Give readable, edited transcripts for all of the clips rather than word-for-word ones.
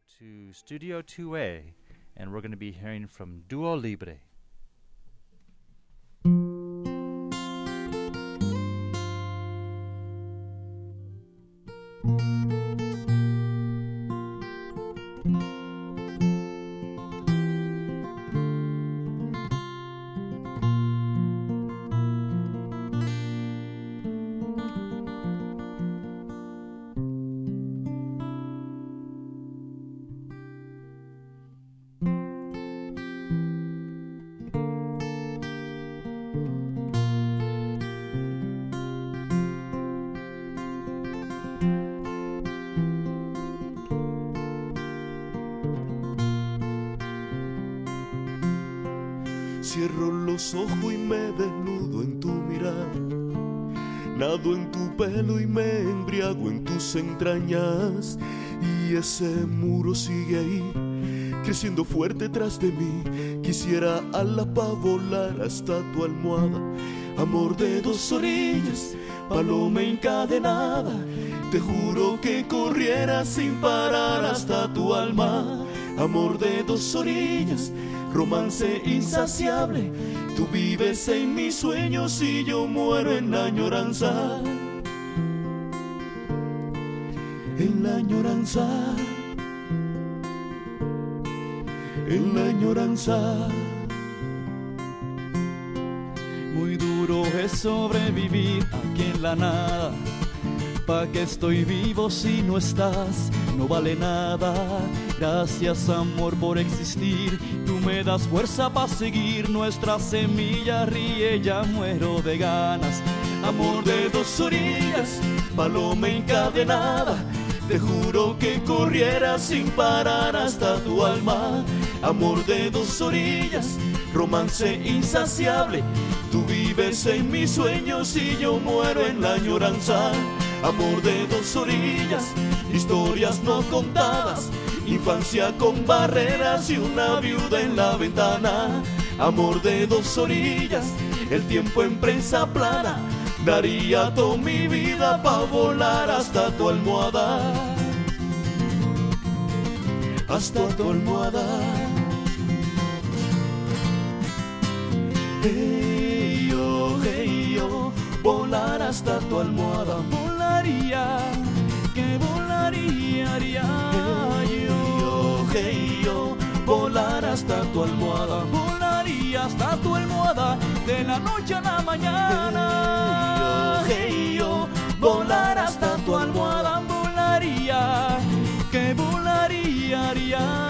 to Studio 2A, and we're going to be hearing from Duo Libre. Cierro los ojos y me desnudo en tu mirada, nado en tu pelo y me embriago en tus entrañas, y ese muro sigue ahí, creciendo fuerte tras de mí. Quisiera alas pa' volar hasta tu almohada, amor de dos orillas, paloma encadenada. Te juro que corriera sin parar hasta tu alma, amor de dos orillas, romance insaciable. Tú vives en mis sueños y yo muero en la añoranza, en la añoranza, en la añoranza. Muy duro es sobrevivir aquí en la nada. ¿Pa' qué estoy vivo si no estás? No vale nada. Gracias, amor, por existir. Tú me das fuerza para seguir. Nuestra semilla ríe, ya muero de ganas. Amor de dos orillas, paloma encadenada. Te juro que corriera sin parar hasta tu alma. Amor de dos orillas, romance insaciable. Tú vives en mis sueños y yo muero en la añoranza. Amor de dos orillas, historias no contadas, infancia con barreras y una viuda en la ventana. Amor de dos orillas, el tiempo en prensa plana. Daría toda mi vida pa' volar hasta tu almohada, hasta tu almohada. Hey yo, volar hasta tu almohada. Volaría, que volaría, haría hey yo, volar hasta tu almohada. Volaría hasta tu almohada, de la noche a la mañana. Hey yo, volar hasta tu almohada. Volaría, que volaría, haría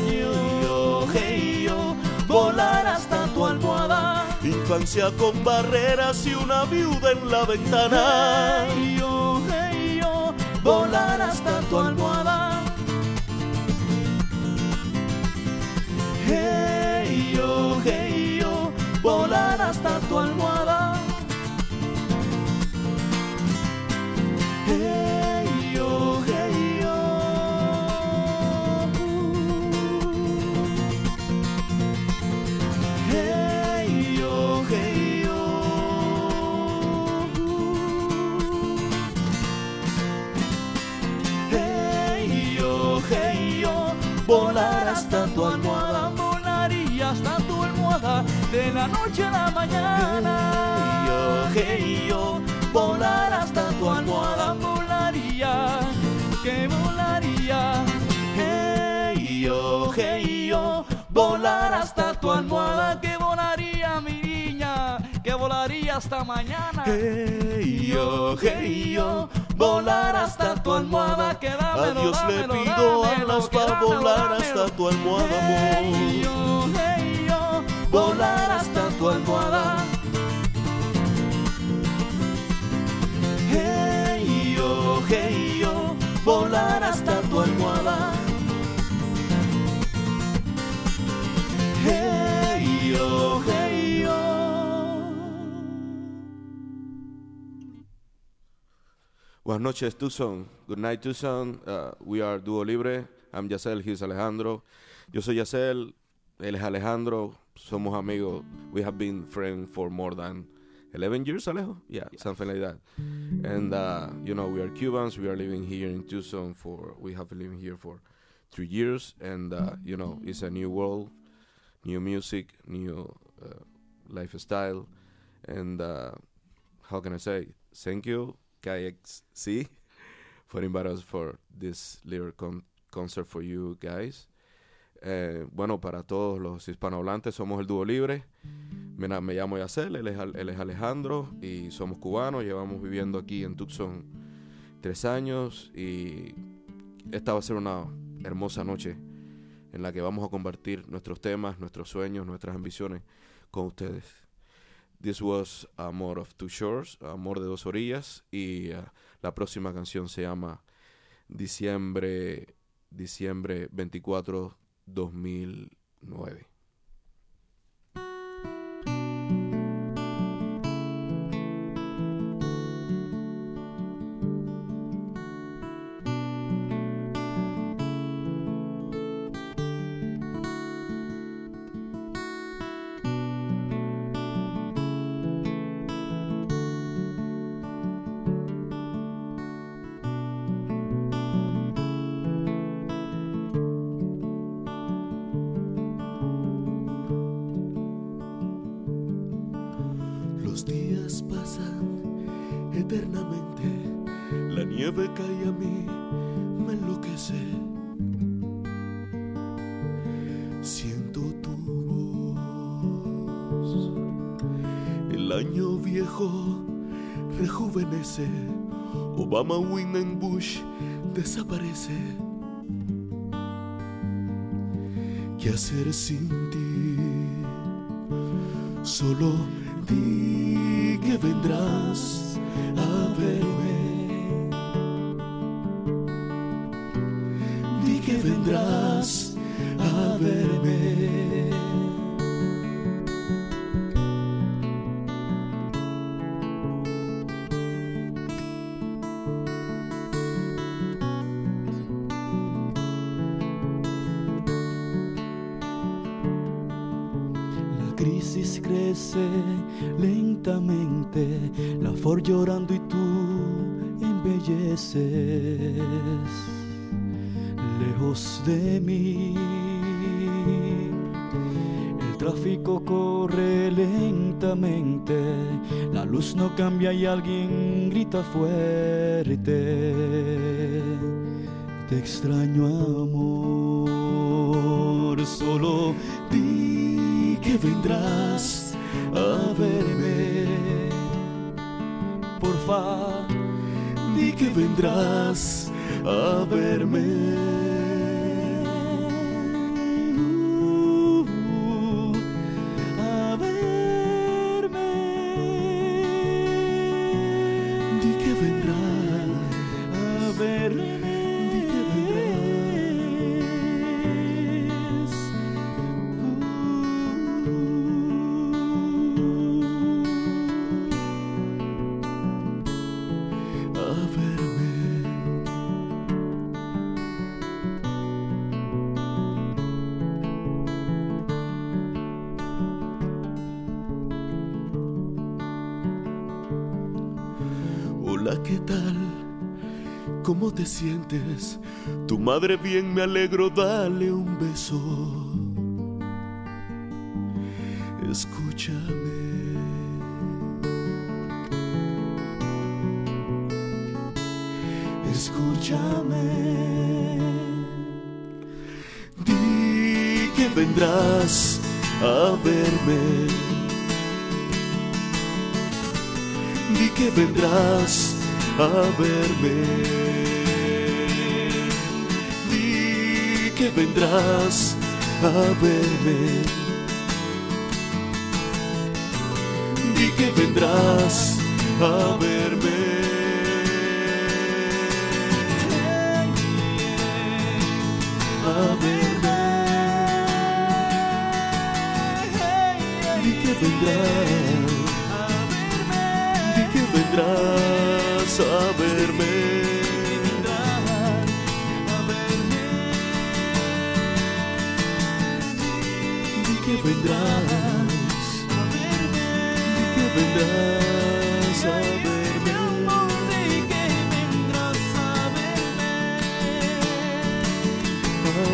hey yo, volar hasta tu almohada. Infancia con barreras y una viuda en la ventana. Hey yo, volar hasta tu almohada. Hey yo, volar hasta tu almohada. Hey yo, volar hasta tu almohada. Volaría hasta tu almohada, de la noche a la mañana. Hey yo, volar hasta tu almohada. Volaría, que volaría. Hey yo, volar hasta tu almohada. Que volaría, mi niña, que volaría hasta mañana. Hey yo, volar hasta tu almohada. Que dámelo, a Dios dámelo, le pido dámelo, alas que para dámelo, volar dámelo. hasta tu almohada, Hey amor. yo, Volar hasta tu almohada. Hey yo, volar hasta tu almohada. Hey yo. Buenas noches, Tucson. Good night, Tucson. We are Duo Libre. I'm Yacel, he's Alejandro. Yo soy Yacel, él es Alejandro. Somos amigos. We have been friends for more than 11 years, Alejo? Yeah, something like that. And, we are Cubans. We are living here in Tucson we have been living here for 3 years, and you know, it's a new world, new music, new lifestyle, and how can I say? Thank you, KXC, for inviting us for this little concert for you guys. Bueno, para todos los hispanohablantes, somos el Dúo Libre. Mira, me llamo Yacel, él es Alejandro, y somos cubanos. Llevamos viviendo aquí en Tucson 3 años, y esta va a ser una hermosa noche en la que vamos a compartir nuestros temas, nuestros sueños, nuestras ambiciones con ustedes. This was Amor of Two Shores, Amor de Dos Orillas, y la próxima canción se llama Diciembre 24, 2009. Los días pasan eternamente, la nieve cae a mí, me enloquece. Siento tu voz, el año viejo rejuvenece, Obama, Winnie Bush desaparece. ¿Qué hacer sin ti? Solo di que vendrás a verme. Di que vendrás a verme. La crisis crece lentamente, la Ford llorando y tú embelleces. Lejos de mí, el tráfico corre lentamente, la luz no cambia y alguien grita fuerte. Te extraño, amor, solo Di que vendrás a verme. porfa, Di que vendrás a verme. a verme. Di que vendrás A verme. Di que a verme. Hola, ¿qué tal? ¿Cómo te sientes? Tu madre bien, me alegro, dale un beso. Escúchame. Escúchame. Di que vendrás a verme. Di que vendrás a verme. Di que vendrás a verme. Di que vendrás a verme. A verme. Di que vendrás. Di que vendrás a verme. Di que vendrás. Di que vendrás a verme. A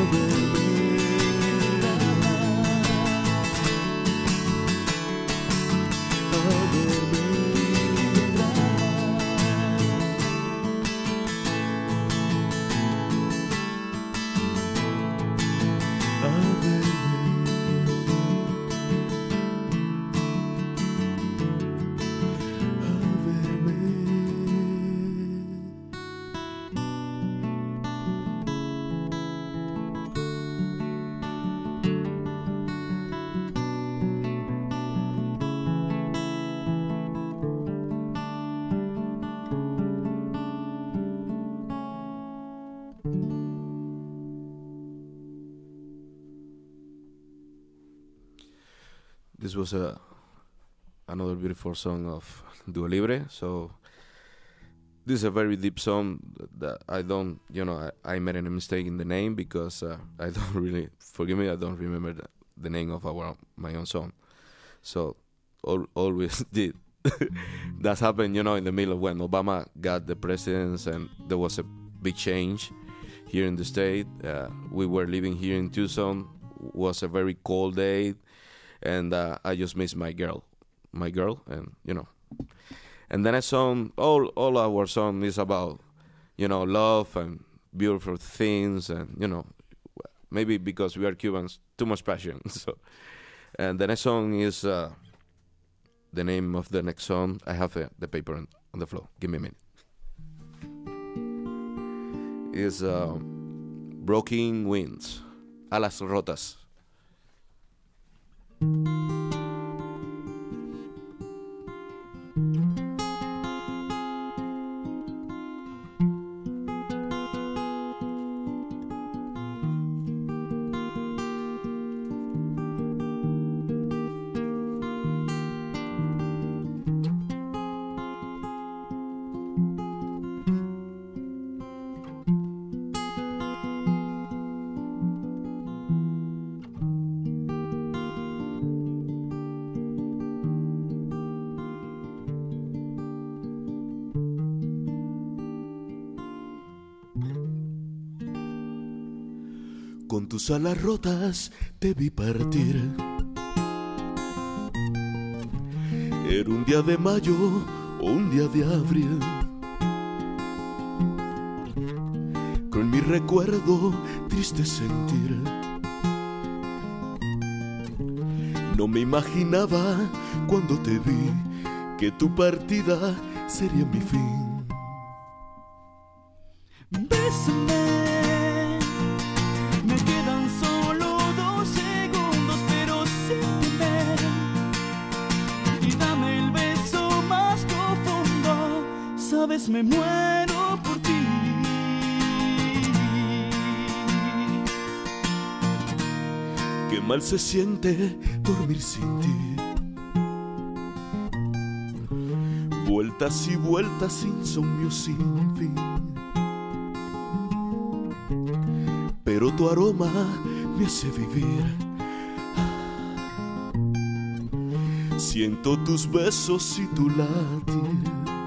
this was another beautiful song of Dua Libre. So this is a very deep song that I don't, I made a mistake in the name because I don't really, forgive me, I don't remember the name of my own song. So always did. That's happened, in the middle of when Obama got the presidency and there was a big change here in the state. We were living here in Tucson. It was a very cold day, and I just missed my girl, and and then I sung all our song is about love and beautiful things, and maybe because we are Cubans, too much passion. So, and the next song is the name of the next song. I have the paper on the floor. Give me a minute. Is Broken Wings, Alas Rotas. Con tus alas rotas te vi partir. Era un día de mayo o un día de abril. Con mi recuerdo triste sentir. No me imaginaba cuando te vi que tu partida sería mi fin. Bésame. Sabes, me muero por ti. Qué mal se siente dormir sin ti. Vueltas y vueltas, insomnio sin fin. Pero tu aroma me hace vivir. Siento tus besos y tu latir.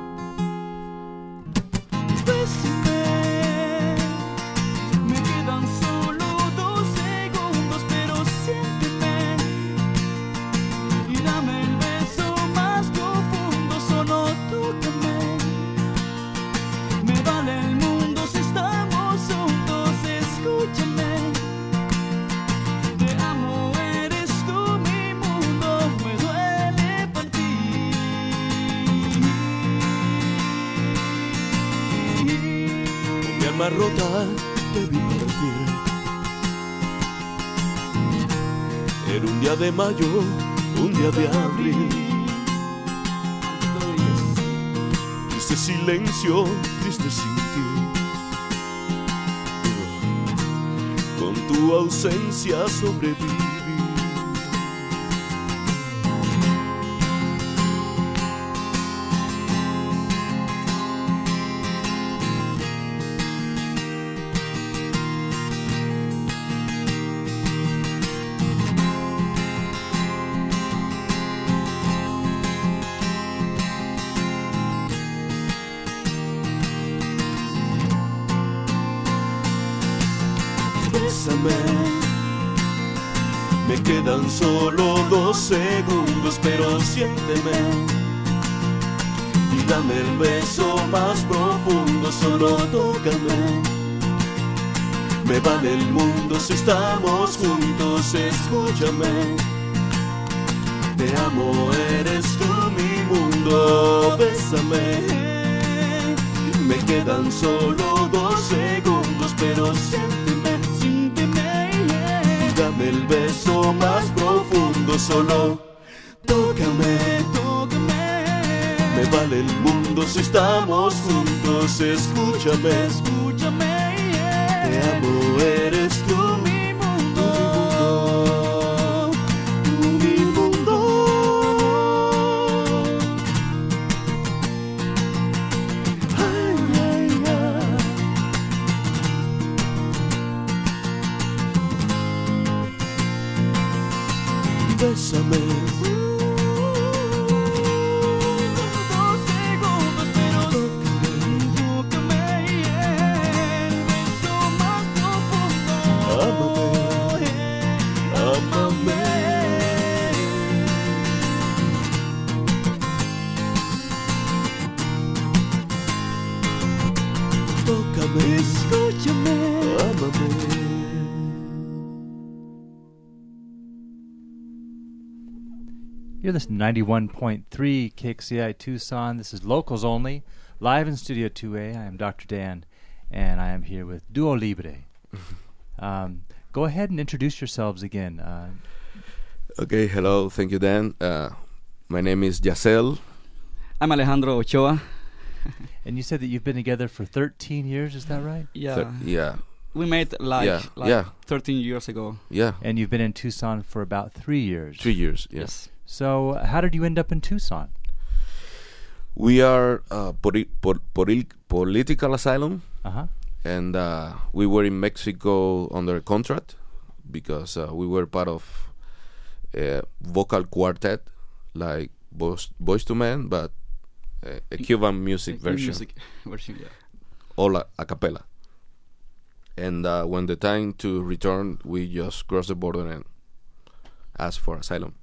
Rota te vi partir. Era un día de mayo, un día de abril. Triste silencio, triste sin ti. Con tu ausencia sobreviví. Bésame, me quedan solo 2 segundos, pero siénteme y dame el beso más profundo, solo tócame. Me vale el mundo si estamos juntos, escúchame. Te amo, eres tú mi mundo, bésame. Me quedan solo 2 segundos, pero siénteme, dame el beso más profundo, solo tócame. Me vale el mundo si estamos juntos, escúchame. Te amo, eres tú mi mundo, mi mundo. bésame. 2 segundos, pero tócame el beso más profundo. Ámame. Tócame, Escúchame. ámame. You're listening to 91.3 KXCI Tucson. This is Locals Only, live in Studio 2A. I am Dr. Dan, and I am here with Duo Libre. Go ahead and introduce yourselves again. Okay, hello. Thank you, Dan. My name is Yacel. I'm Alejandro Ochoa. And you said that you've been together for 13 years, is that right? Yeah. Yeah, We met like yeah. 13 years ago. yeah. And you've been in Tucson for about 3 years. 3 years, yeah. Yes. So how did you end up in Tucson? We are political asylum, Uh-huh. and we were in Mexico under contract because we were part of a vocal quartet like Boys to Men, but a Cuban music version, Yeah. all a cappella. And when the time to return, we just crossed the border and asked for asylum.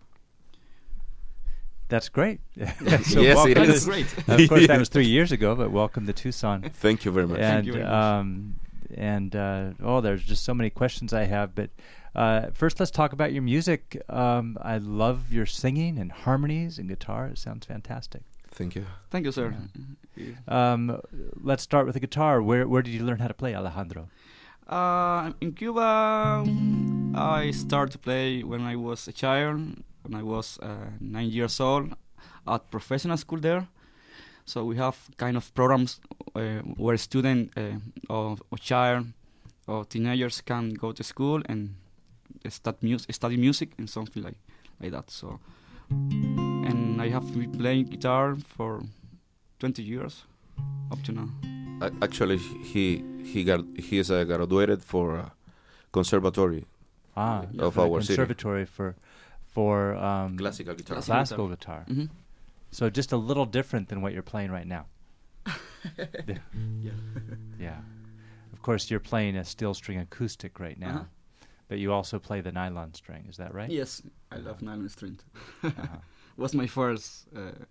That's great. Yes, welcome it to is. That's great. Of course, that was 3 years ago, but welcome to Tucson. Thank you very much. And you very much. there's just so many questions I have. But first, let's talk about your music. I love your singing and harmonies and guitar. It sounds fantastic. Thank you. Thank you, sir. Let's start with the guitar. Where did you learn how to play, Alejandro? In Cuba, I started to play when I was a child, when I was 9 years old, at professional school there. So we have kind of programs where a student or child or teenagers can go to school and study music and something like that. So, and I have been playing guitar for 20 years up to now. Actually, he is graduated for conservatory of our city. Conservatory for Classical guitar. classical guitar. Mm-hmm. So just a little different than what you're playing right now. Yeah. Yeah. Of course, you're playing a steel string acoustic right now, Uh-huh. but you also play the nylon string. Is that right? Yes, I love nylon string. Uh-huh. Was my first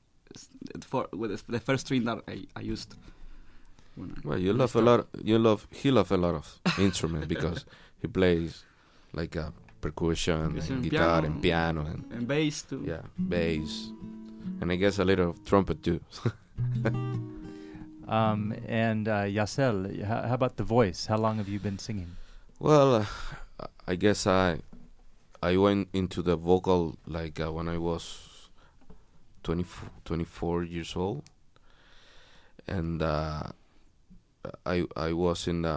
the first string that I used. When Well, you when I love a started. lot. He loves a lot of instruments because he plays like a percussion, Percussion, and guitar, piano. and piano, And bass too. yeah, bass, and I guess a little of trumpet too. Yacel, how about the voice? How long have you been singing? Well, I guess I went into the vocal like when I was 24 years old, and I was in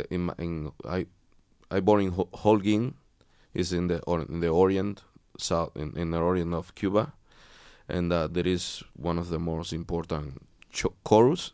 I born in Holguin, is in the Orient, south in the Orient of Cuba, and there is one of the most important chorus,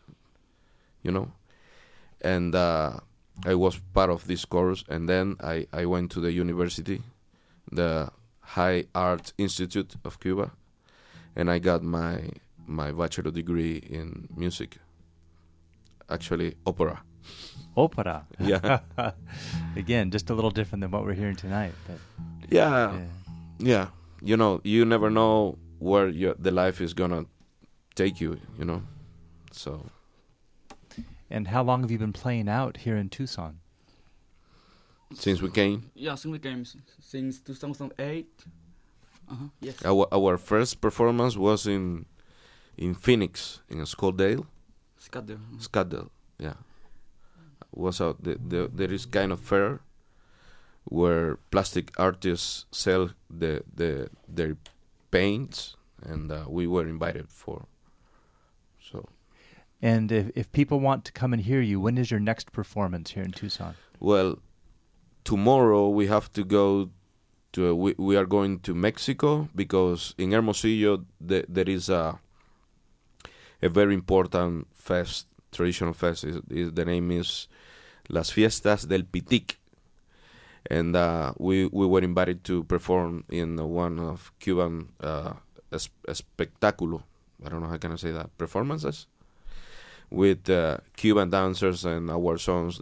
and I was part of this chorus, and then I went to the university, the High Arts Institute of Cuba, and I got my bachelor degree in music, actually opera. Opera. Yeah. Again, just a little different than what we're hearing tonight. But Yeah. You never know where the life is gonna take you, so. And how long have you been playing out here in Tucson? Since we came, Yeah, since we came since 2008. Yes. our first performance was in Phoenix, in Scottsdale. Scottsdale, yeah. Was there is kind of fair where plastic artists sell their paints, and we were invited for. So. And if people want to come and hear you, when is your next performance here in Tucson? Well, tomorrow we have to go to. We are going to Mexico because in Hermosillo there is a very important fest, traditional fest. The name is Las Fiestas del Pitic, and we were invited to perform in one of Cuban espectáculo. I don't know how can I say that, performances with Cuban dancers and our songs.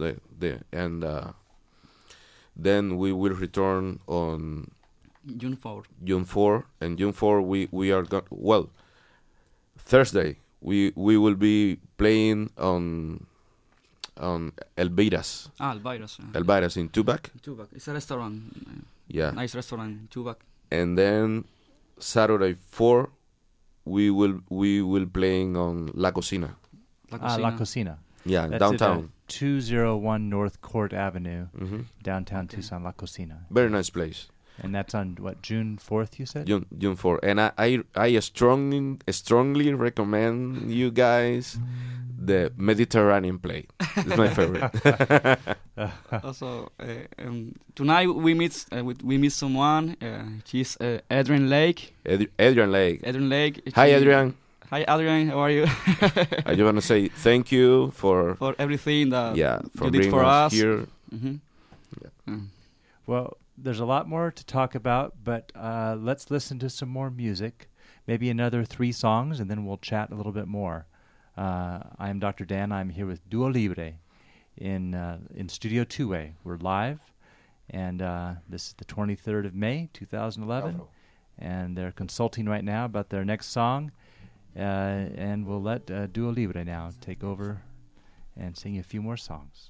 Then we will return on June 4. June 4, and June 4 we are Thursday we will be playing on Elvira's. Elvira's. Elvira's in Tubac. Tubac. It's a restaurant. Yeah. Nice restaurant in Tubac. And then Saturday 4 we will playing on La Cocina. La Cocina. Yeah, That's downtown. 201 North Court Avenue, downtown Tucson, La Cocina. Very nice place. And that's on what, June 4th? You said June 4, and I strongly recommend you guys the Mediterranean play. It's my favorite. Also, tonight we meet someone. She's Adrian Lake. Adrian Lake. Adrian Lake. Hi, Adrian. Hi, Adrian. How are you? I just want to say thank you for everything that for you did bringing for us here. Mm-hmm. Yeah. Well, there's a lot more to talk about, but let's listen to some more music. Maybe another 3 songs, and then we'll chat a little bit more. I am Dr. Dan. I'm here with Duo Libre in Studio 2A. We're live, and this is the 23rd of May, 2011, and they're consulting right now about their next song, and we'll let Duo Libre now take over and sing a few more songs.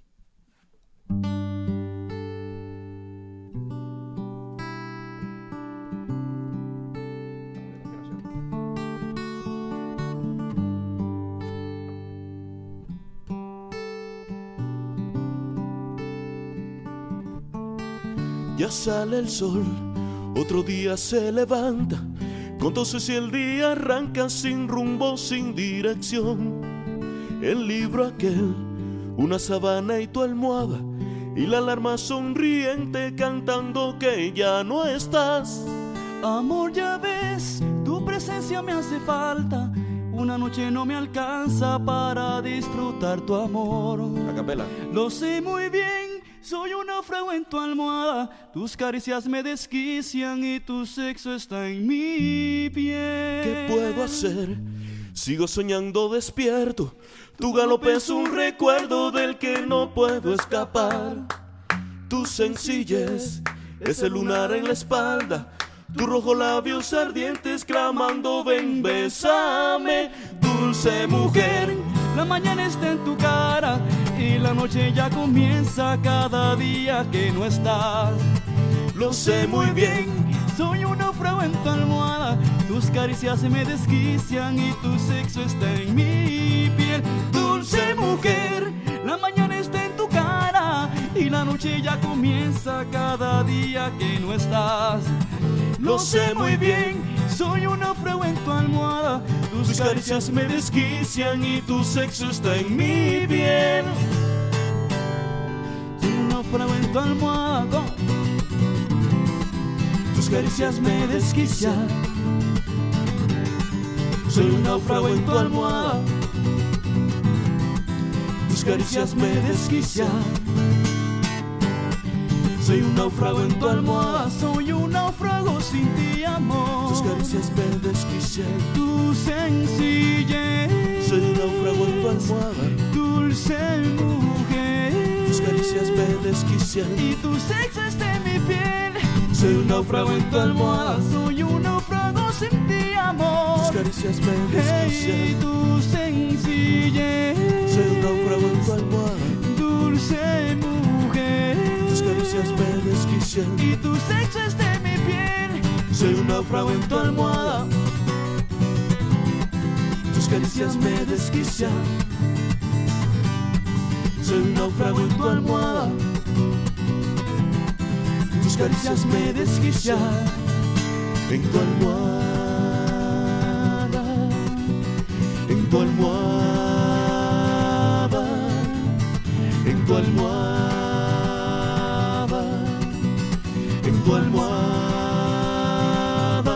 Ya sale el sol, otro día se levanta, con entonces si el día arranca sin rumbo, sin dirección. El libro aquel, una sabana y tu almohada, y la alarma sonriente cantando que ya no estás. Amor, ya ves, tu presencia me hace falta. Una noche no me alcanza para disfrutar tu amor. A capela. Lo sé muy bien, soy un náufrago en tu almohada. Tus caricias me desquician y tu sexo está en mi piel. ¿Qué puedo hacer? Sigo soñando despierto. Tu galope es un recuerdo del que no puedo escapar. Tu sencillez es el lunar en la espalda. Tus rojos labios ardientes clamando ven, bésame, dulce mujer. La mañana está en tu cara y la noche ya comienza cada día que no estás. Lo sé muy bien, soy un náufrago en tu almohada. Tus caricias me desquician y tu sexo está en mi piel. Dulce mujer, la mañana está en tu cara y la noche ya comienza cada día que no estás. lo sé muy bien, soy un náufrago en tu almohada. Tus caricias me desquician y tu sexo está en mi piel. Soy un náufrago en tu almohada. Tus caricias me desquician. Soy un náufrago en tu almohada. Tus caricias me desquician. Soy un náufrago en tu almohada. Soy un náufrago sin ti, amor. Tus caricias me desquician. Tu sencillez. Soy un náufrago en tu almohada. Dulce mujer. Tus caricias me desquician. Y tu sexo está en mi piel. Soy un náufrago en tu almohada. Soy un náufrago sin ti, amor. Tus caricias me desquician. Y tu sencillez. Soy un náufrago en tu almohada. Dulce mujer. Tus caricias me desquician. Y tu sexo está en mi piel. Soy un náufrago en tu almohada. Tus caricias me desquician. Soy un náufrago en tu almohada. Tus caricias me desquician. En tu almohada. En tu almohada. En tu almohada. En tu almohada.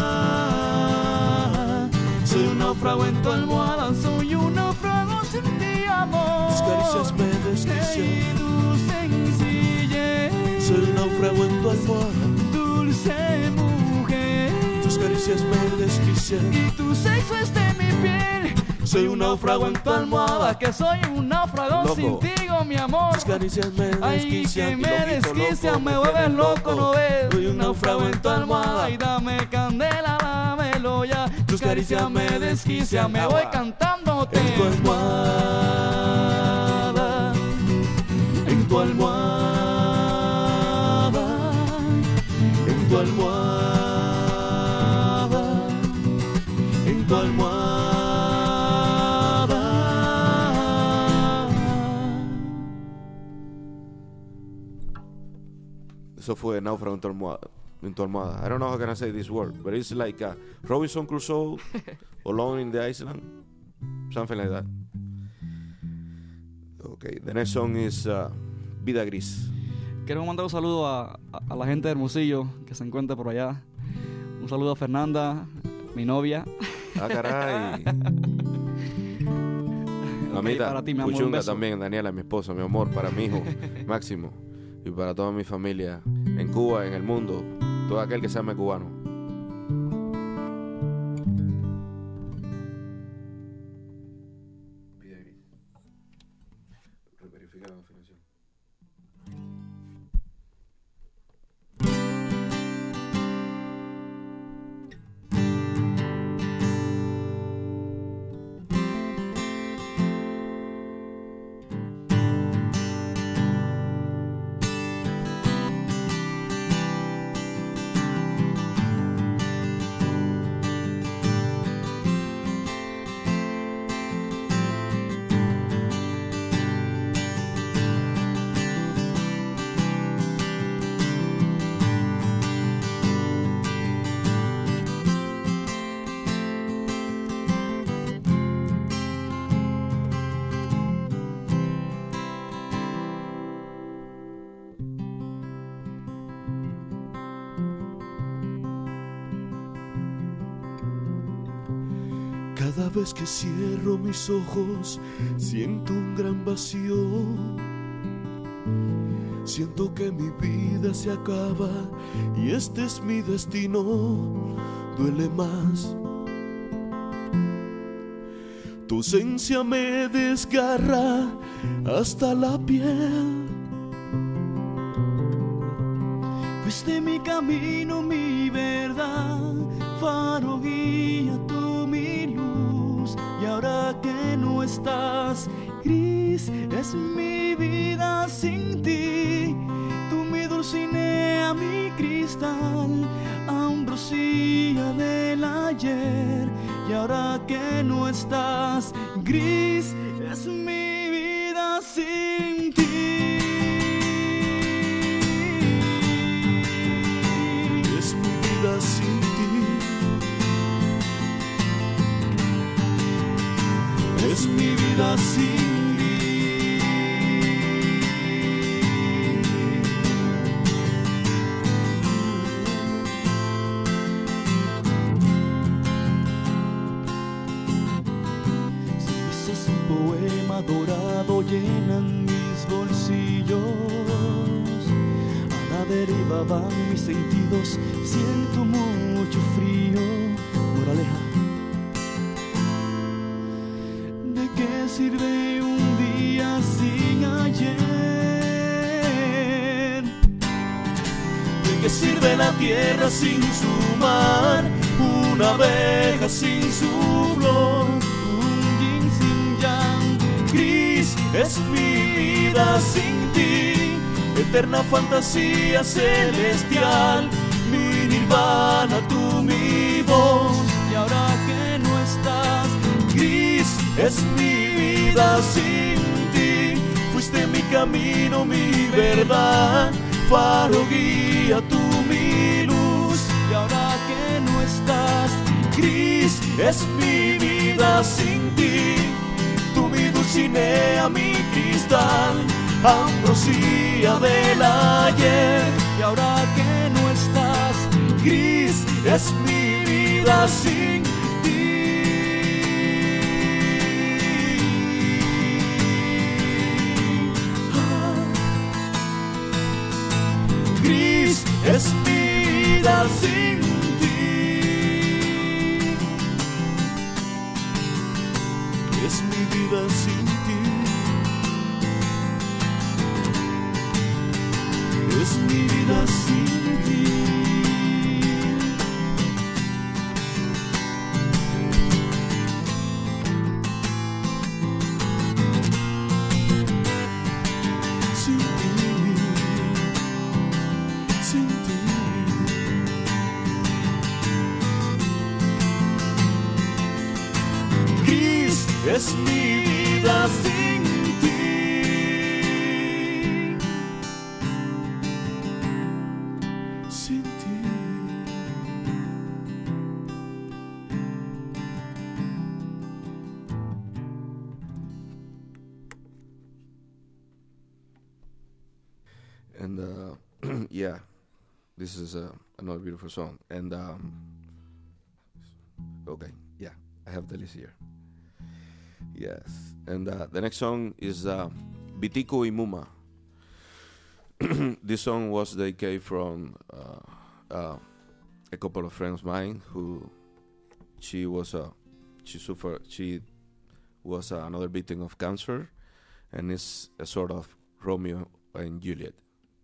Soy un náufrago en tu almohada. Soy un náufrago sin ti, amor. Tus caricias me desquician. Y tu sencillez. Soy un náufrago desquicia. y tu sexo es de mi piel. Soy un náufrago en tu almohada, que soy un náufrago Loco. sin ti, oh, mi amor. tus caricias me Ay, desquician. que y me loquito, desquician, loco, me vuelves loco, ¿no ves? Soy un náufrago en tu almohada. Ay, dame candela, dámelo ya. Tus caricias me desquician, me voy cantándote. En tu almohada, en tu almohada, en tu almohada, en tu almohada. Eso fue Náufrago en tu almohada. I don't know how can I say this word, but it's like Robinson Crusoe, Alone in the Island, something like that. Okay, the next song is Vida Gris. Quiero mandar un saludo a la gente de Hermosillo que se encuentra por allá. Un saludo a Fernanda, mi novia. Ah, caray. Ok, Mamita, para ti, mi amor, un Puchunga beso. también, Daniela, mi esposa, mi amor, para mi hijo Máximo y para toda mi familia en Cuba, en el mundo, todo aquel que se llame cubano. Verifica la afinación. Cada vez que cierro mis ojos, siento un gran vacío. Siento que mi vida se acaba y este es mi destino. Duele más. Tu ausencia me desgarra hasta la piel. Fuiste mi camino, mi verdad, faro, guía, tú mi luz. Y ahora que no estás, gris es mi vida sin ti. Tú mi dulcinea, mi cristal, ambrosía del ayer. Y ahora que no estás, gris es mi vida sin ti. Es mi vida sin ti. Es mi vida sin ti. Sonrisas, un poema dorado llenan mis bolsillos. A la deriva van mis sentidos, siento mucho frío. Moraleja, ¿de qué sirve un día sin ayer? ¿De qué sirve la tierra sin su mar? Una abeja sin su flor. Un yin sin yang, Gris es mi vida sin ti. Eterna fantasía celestial. Mi nirvana, tú mi voz. y ahora que no estás, Gris es mi vida sin ti. Fuiste mi camino, mi verdad. Faro, guía, tú mi luz. y ahora que no estás, Gris es mi vida sin ti. Tú mi dulcinea, mi cristal, ambrosía del ayer. y ahora que no estás, Gris es mi vida sin ti. Gris es mi vida sin ti. es mi vida sin ti. Es mi vida sin ti. Sin ti, sin ti. Gris es mi vida sin ti. Sin ti. And yeah, this is another beautiful song. And okay, yeah, I have the list here. Yes, and the next song is Bitico y Muma. This song was dedicated from a couple of friends of mine who she was another victim of cancer, and it's a sort of Romeo and Juliet.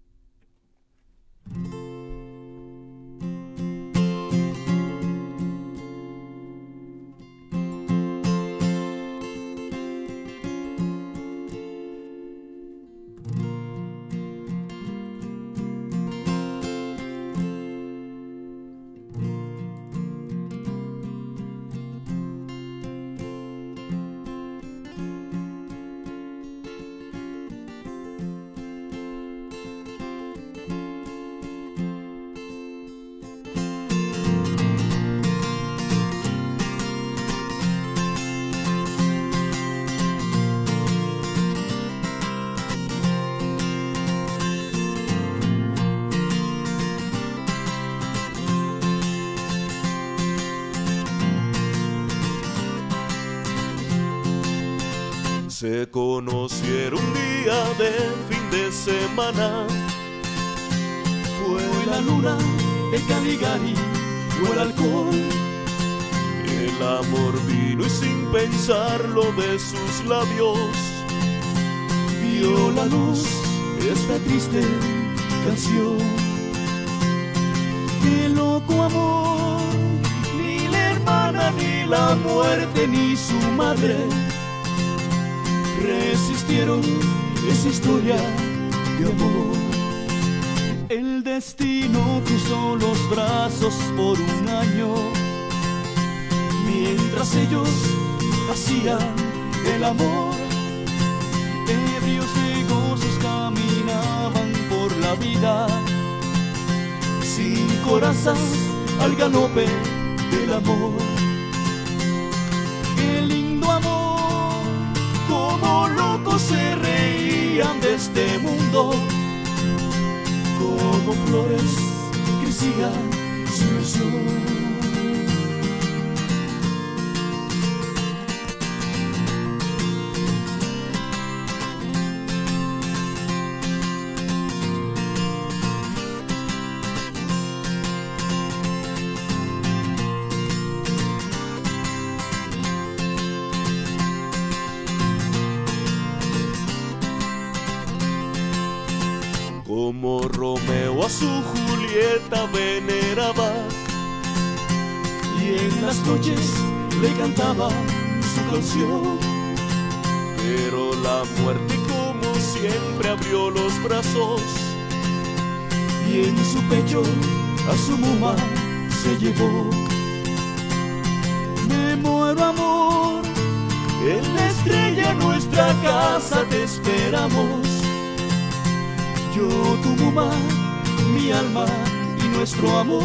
Se conocieron un día de fin de semana. Fue la luna, el Caligari o el alcohol. El amor vino y sin pensarlo de sus labios Vio la luz esta triste canción. Qué loco amor, ni la hermana, ni la muerte, ni su madre resistieron esa historia de amor. El destino cruzó los brazos por un año, mientras ellos hacían el amor. Ebrios y gozos caminaban por la vida, sin corazas al galope del amor. Qué lindo amor, como locos se reían de este mundo, como flores crecían sobre el sol. como Romeo a su Julieta veneraba, y en las noches le cantaba su canción. Pero la muerte como siempre abrió los brazos, y en su pecho a su muma se llevó. Me muero amor, en la estrella nuestra casa te esperamos. Yo, tu muma, mi alma y nuestro amor.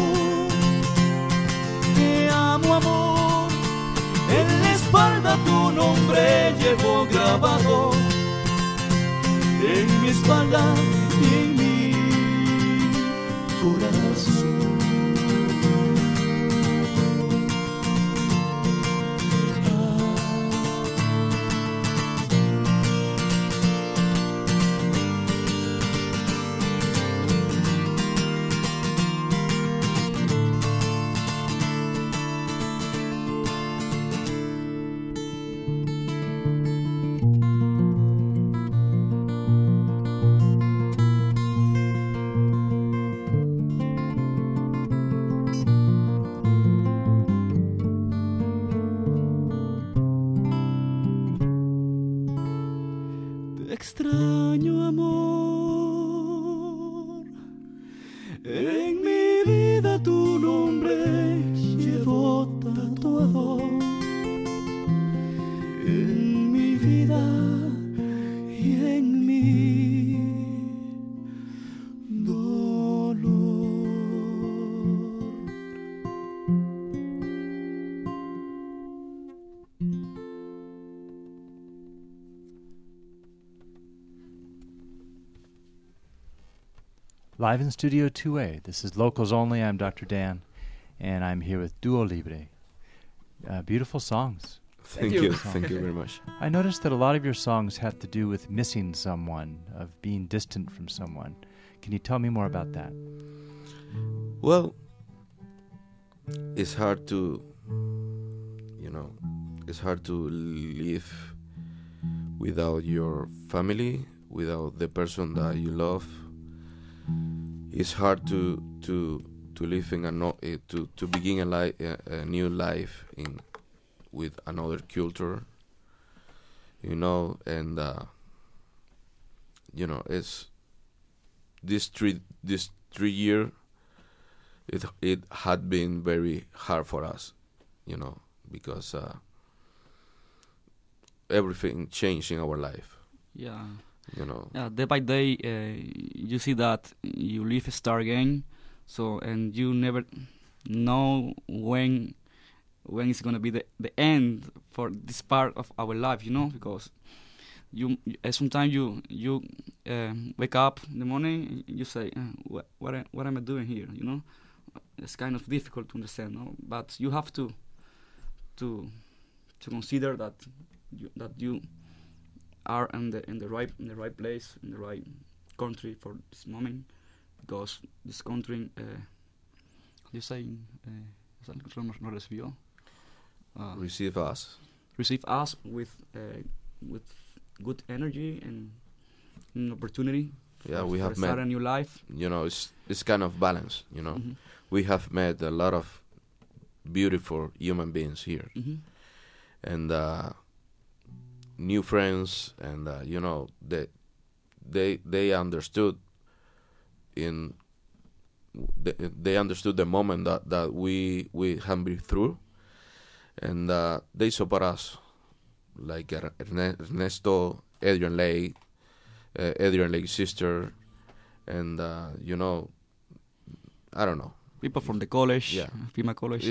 Te amo amor, en la espalda tu nombre llevo grabado, en mi espalda y en mi corazón. En mi vida tu nombre llevo tatuado. En mi vida y en mi dolor. Live in Studio 2A. This is Locals Only. I'm Dr. Dan, and I'm here with Duo Libre. Beautiful songs. Thank you. Thank you very much. I noticed that a lot of your songs have to do with missing someone, of being distant from someone. Can you tell me more about that? Well, it's hard to, it's hard to live without your family, without the person that you love. It's hard to live in to begin a new life with another culture, and it's this 3 year. It had been very hard for us, because everything changed in our life. Yeah. Yeah, day by day, you see that you live start again. So, and you never know when it's gonna be the end for this part of our life, because sometimes you wake up in the morning, you say, what am I doing here? It's kind of difficult to understand, no? But you have to consider that you are in the right place, in the right country for this moment, because this country, you say, receive us with good energy and an opportunity. Yeah, we have start met a new life. It's kind of balance. Mm-hmm. We have met a lot of beautiful human beings here, mm-hmm. and new friends, and they understood they understood the moment that we have been through, and they support us, like Ernesto, Adrian Lake's sister, and I don't know, people from the college, yeah, FIMA college.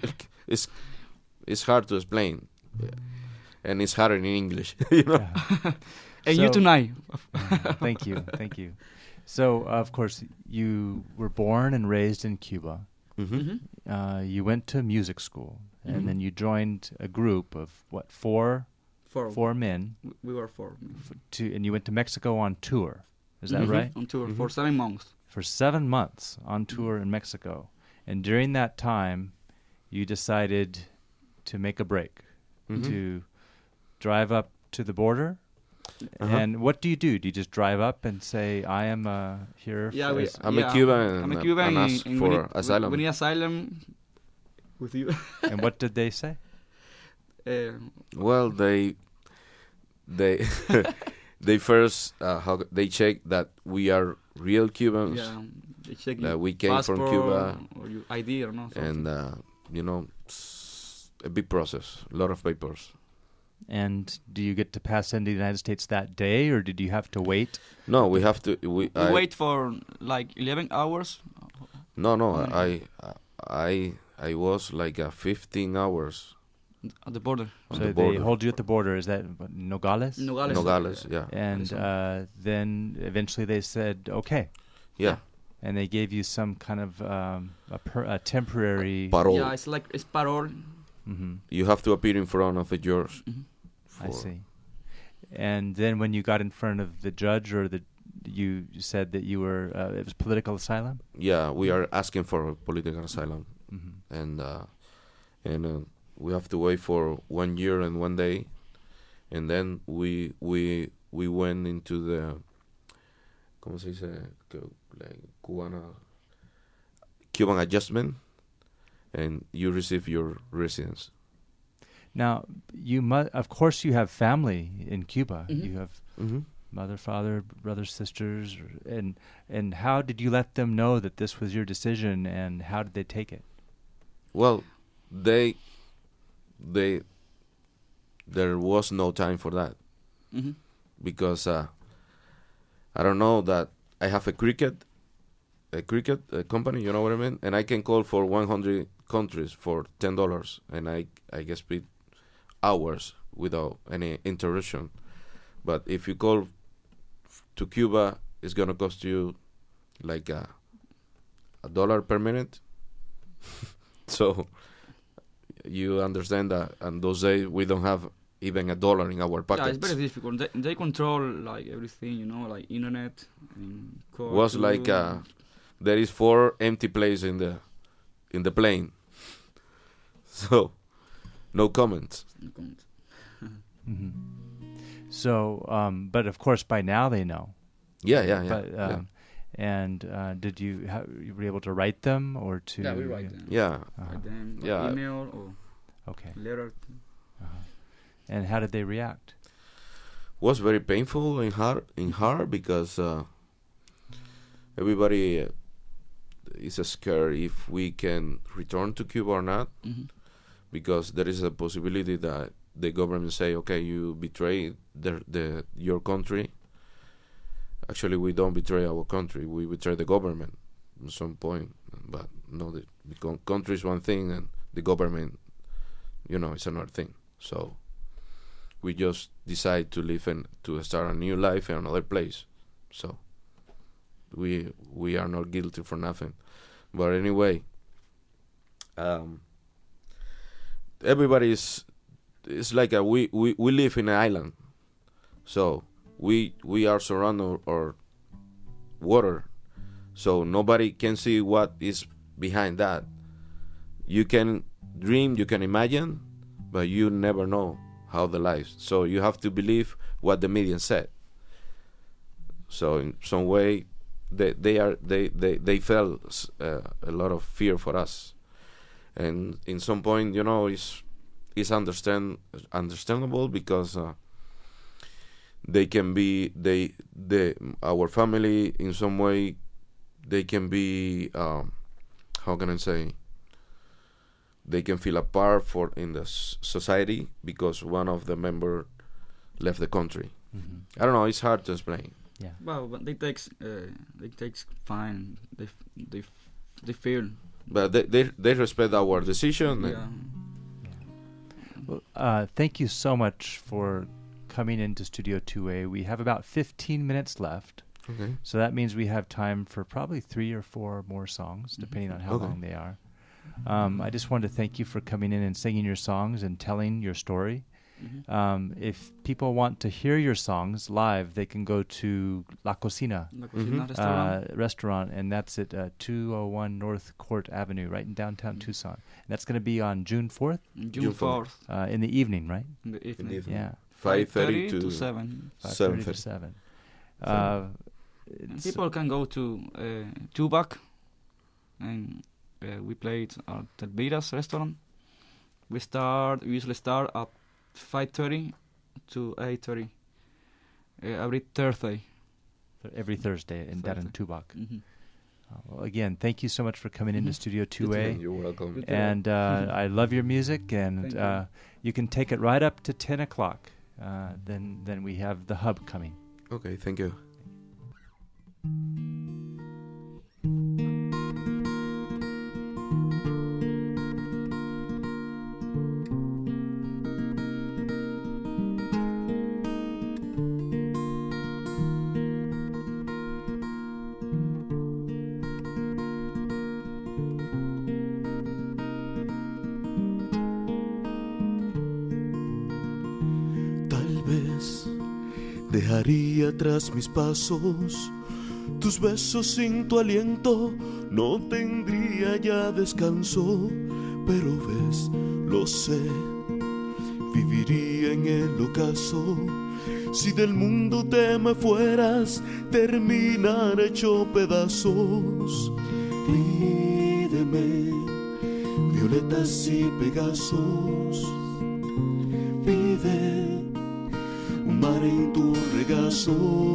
It's hard to explain, yeah. And it's harder in English, Yeah. And you tonight. Thank you. So, of course, you were born and raised in Cuba. Mm-hmm. Mm-hmm. You went to music school, Mm-hmm. and then you joined a group of, four men? We were four. And you went to Mexico on tour. Is that Mm-hmm. right? On tour Mm-hmm. for 7 months. For 7 months on tour in Mexico. And during that time, you decided to make a break, Mm-hmm. to drive up to the border. Uh-huh. And what do? You just drive up and say, I am here? Yeah, I'm a Cuban, I'm a Cuban, and ask for asylum. We need asylum with you. And what did they say? Well, they they first they check that we are real Cubans, Yeah, they check that your we came from passport Cuba, or your ID or not. and it's a big process, a lot of papers. And do you get to pass into the United States that day, or did you have to wait? No, we have to. We wait for like 11 hours. No, I was like 15 hours At the border. on So the they border. hold you at the border. Is that Nogales? Nogales, yeah. And then eventually they said, okay. Yeah. And they gave you some kind of a temporary... Parole. Yeah, it's parole. Mm-hmm. You have to appear in front of a judge. Mhm. I see. And then when you got in front of the judge, or you said that you were, it was political asylum? Yeah, we are asking for political asylum, Mm-hmm. and we have to wait for 1 year and 1 day, and then we went into the, ¿cómo se dice? Like Cuban adjustment, and you receive your residence. Now, of course you have family in Cuba. Mhm. You have Mm-hmm. Mother, father, brothers, sisters, and how did you let them know that this was your decision, and how did they take it? Well, there was no time for that Mm-hmm. because I don't know that I have a cricket company, you know what I mean, and I can call for 100 countries for $10, and I get speed hours without any interruption. But if you call to Cuba, it's gonna cost you like $1 per minute. So you understand that on those days we don't have even $1 in our pockets. Yeah, it's very difficult. They control like everything, you know, like internet and call. Was like there is 4 empty places in the plane. So no comments. Mm-hmm. So, but of course, by now they know. Yeah. But, yeah. And did you were able to write them or to? Yeah, we write them. Yeah. Write them, Yeah. email or Okay. letter. And how did they react? Was very painful and hard because everybody is scared if we can return to Cuba or not, Mm-hmm. because there is a possibility that the government say, okay, you betray your country. Actually, we don't betray our country; we betray the government at some point. But no, the country is one thing, and the government, it's another thing. So we just decide to live and to start a new life in another place. So we are not guilty for nothing. But anyway, everybody is. It's like we live in an island, so we are surrounded or water, so nobody can see what is behind that. You can dream, you can imagine, but you never know how the life. So you have to believe what the media said. So in some way, they felt a lot of fear for us, and in some point, it's understandable because they can be our family in some way. They can be how can I say? They can feel apart in the society because one of the member left the country. Mm-hmm. I don't know. It's hard to explain. Yeah. Well, but they takes fine. They feel. But they respect our decision. Yeah. Well, thank you so much for coming into Studio 2A. We have about 15 minutes left, Okay. so that means we have time for probably 3 or 4 more songs, depending on how Okay. long they are. I just wanted to thank you for coming in and singing your songs and telling your story. Mm-hmm. If people want to hear your songs live, they can go to La Cocina La Cocina restaurant, and that's at 201 North Court Avenue, right in downtown Tucson. And that's going to be on June 4th June 4th in the evening, right? in the evening. evening. Yeah, 5:30 to 7. 5:30 to 7. It's- People can go to Tubac, and we played at Telvira's restaurant. We usually start at 5:30 to 8:30 every Thursday. every Thursday in down in Thursday. Tubac. Mm-hmm. Well, again, thank you so much for coming into Studio 2A. You're welcome. Good. And I love your music, and Thank you can take it right up to 10 o'clock. Then we have the hub coming. Okay, thank you. Tal vez dejaría atrás mis pasos, tus besos sin tu aliento, no tendría ya descanso, pero ves, lo sé, viviría en el ocaso. Si del mundo te me fueras, terminar hecho pedazos. Pídeme violetas y pegasos. Pide un mar en tu regazo.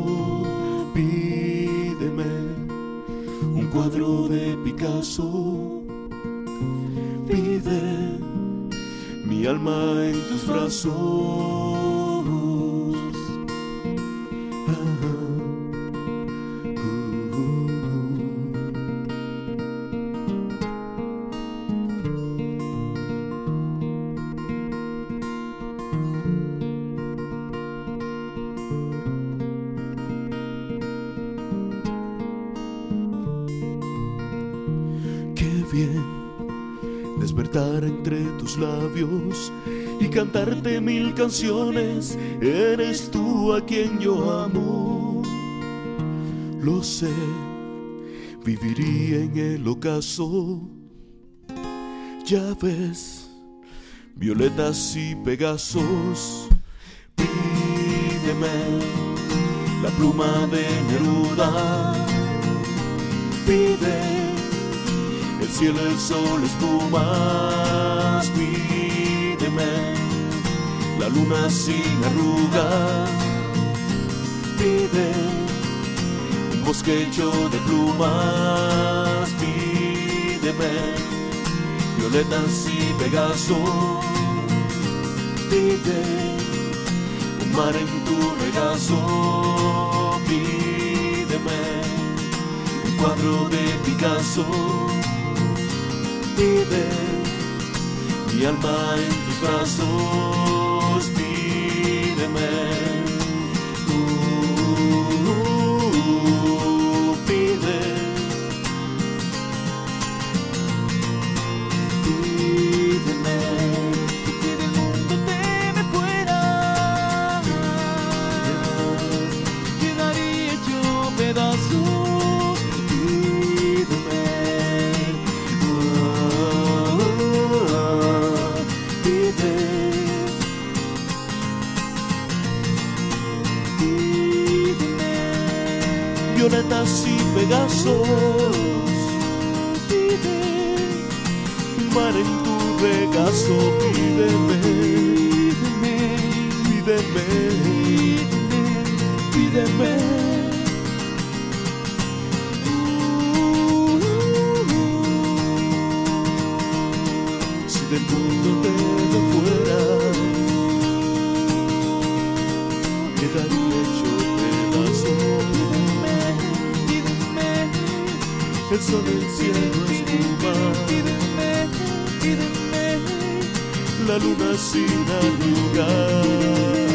Pídeme un cuadro de Picasso. Pide mi alma en tus brazos. Despertar entre tus labios y cantarte 1000 canciones. Eres tú a quien yo amo. Lo sé, viviría en el ocaso. Ya ves, violetas y pegasos. Pídeme la pluma de Neruda. Pide el cielo, el sol, espumas. Pídeme la luna sin arruga. Pide un bosque hecho de plumas. Pídeme violetas y pegasos. Pide un mar en tu regazo. Pídeme un cuadro de Picasso. Pide mi alma en tus brazos. Pídeme, pide, pídeme, que del mundo te me fuera, quedaría hecho pedazos. Pídeme. Violetas y pegasos. Pide mar en tu regazo. Pídeme, pídeme, pídeme, pídeme. Si del mundo te me fuera, quedaría hecho pedazos. El sol, el cielo, espuma. Pídeme, pídeme la luna sin arrugar.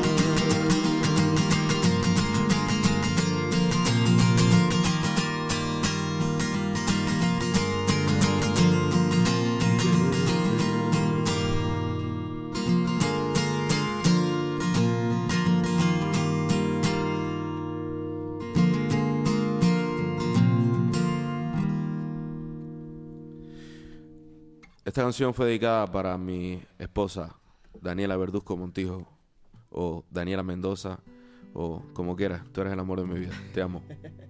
Esta canción fue dedicada para mi esposa, Daniela Verduzco Montijo, o Daniela Mendoza, o como quieras. Tú eres el amor de mi vida. Te amo.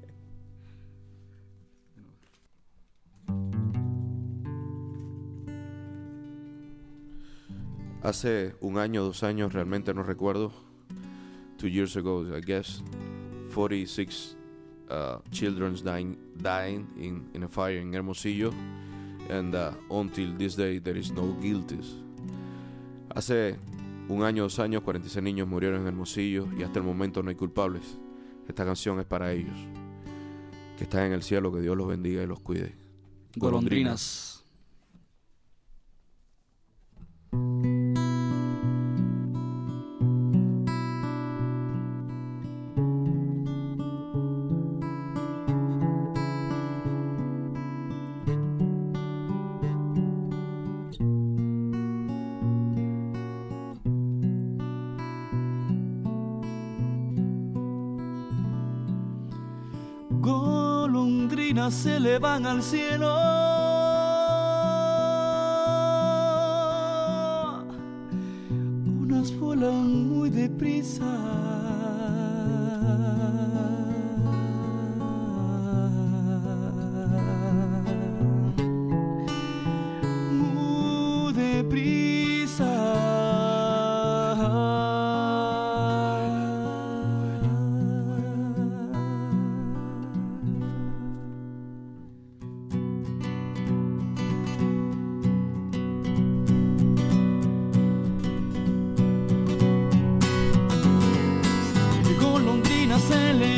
Hace 1 año, 2 años, realmente no recuerdo. 2 years ago, I guess, 46 children dying in a fire in Hermosillo. And until this day there is no guilties. Hace 1 año, 2 años, 46 niños murieron en Hermosillo y hasta el momento no hay culpables. Esta canción es para ellos, que están en el cielo, que Dios los bendiga y los cuide. Golondrinas. Golondrinas se elevan al cielo, unas vuelan muy deprisa, muy deprisa.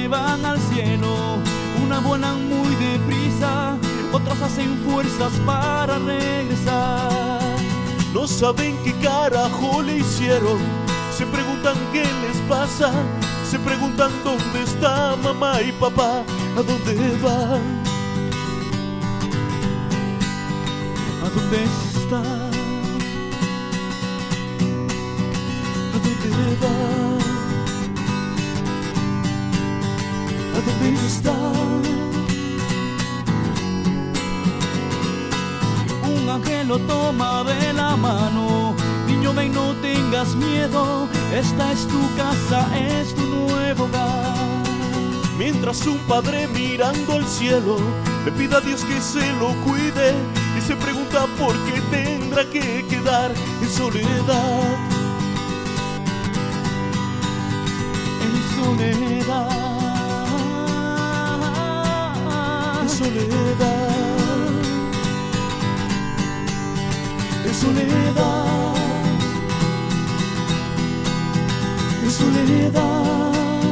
llevan al cielo. Unas vuelan muy deprisa, otros hacen fuerzas para regresar. No saben qué carajo le hicieron, se preguntan qué les pasa, se preguntan dónde está mamá y papá, a dónde van, ¿A dónde está? a dónde van, a dónde está. Un ángel lo toma de la mano. Niño, ven, no tengas miedo. Esta es tu casa, es tu nuevo hogar. Mientras un padre mirando al cielo le pide a Dios que se lo cuide y se pregunta por qué tendrá que quedar en soledad. En soledad. En soledad. En soledad. En soledad.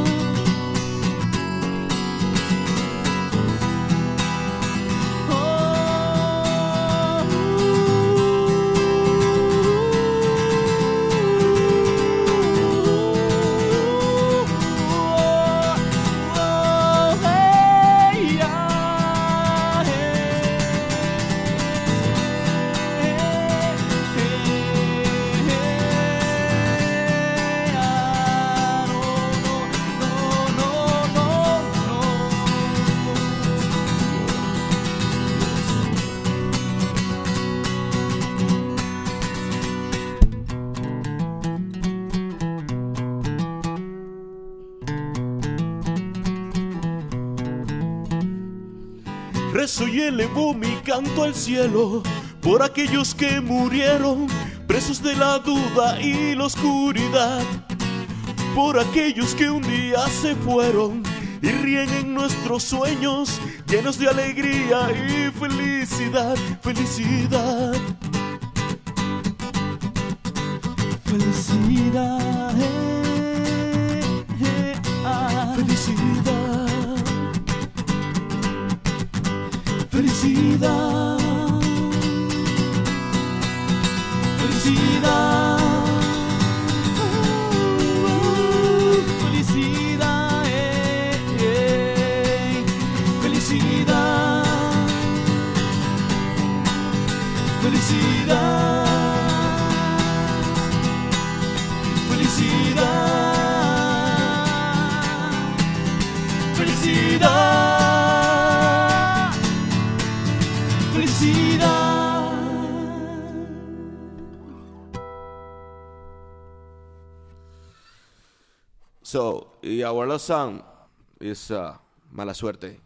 Rezo y elevo mi canto al cielo por aquellos que murieron presos de la duda y la oscuridad, por aquellos que un día se fueron y ríen en nuestros sueños llenos de alegría y felicidad, felicidad. Felicidad. Felicidad. Felicidad. Felicidad. Felicidad. Felicidad. Felicidad. Felicidad. Felicidad. Felicidad. So, our last song is Mala Suerte.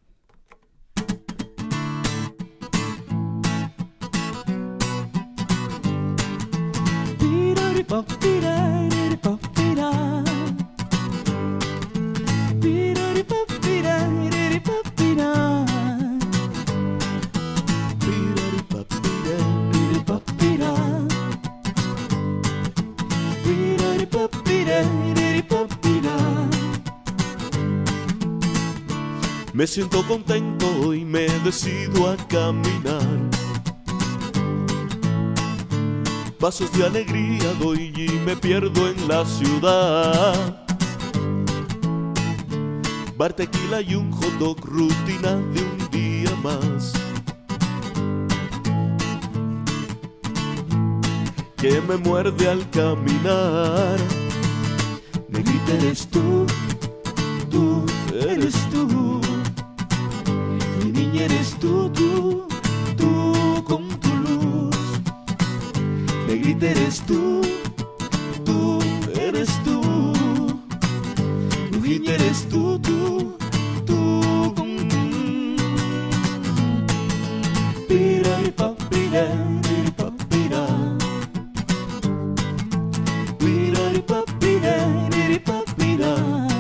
Me siento contento y me decido a caminar. Pasos de alegría doy y me pierdo en la ciudad. Bar, tequila y un hot dog, rutina de un día más. Que me muerde al caminar. Negrita, eres tú, tú eres tú. Mi niña eres tú, tú, tú con tu luz. Negrita, eres tú, tú eres tú. Brujita, eres tú, tú, tú con... Pira y pa, pira y pa, pira. Pira y pa, pira y pa, pira.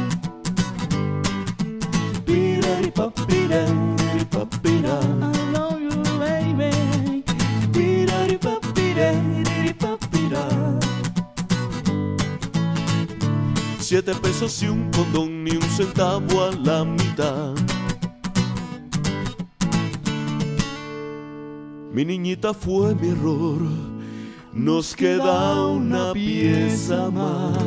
Pira y pa, pira y pa, pira. I love you, baby. Pira y pa, pira y pa, pira. 7 pesos y un condón, ni un centavo a la mitad. Mi niñita fue mi error, nos queda una pieza más.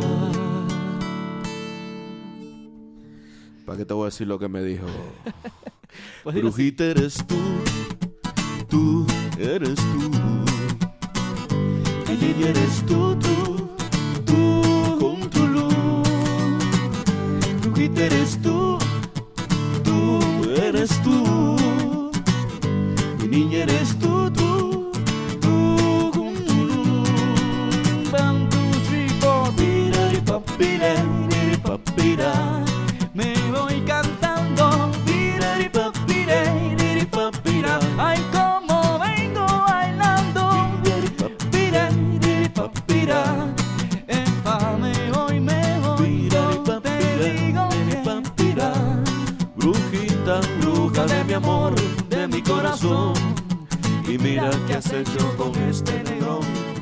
¿Para qué te voy a decir lo que me dijo? Brujita eres tú, tú eres tú. Mi niña eres tú, tú con tu luz. Brujita eres tú, tú eres tú. Mi niña eres tú, tú con tu luz. 1, 2, 3, 4, piraripapira, piraripapira. Me voy cantando, piraripapira. Ay, como vengo bailando, piraripapira. Me voy, te digo que Brujita, bruja de mi amor, de mi corazón. Y mira qué has hecho con este negrón.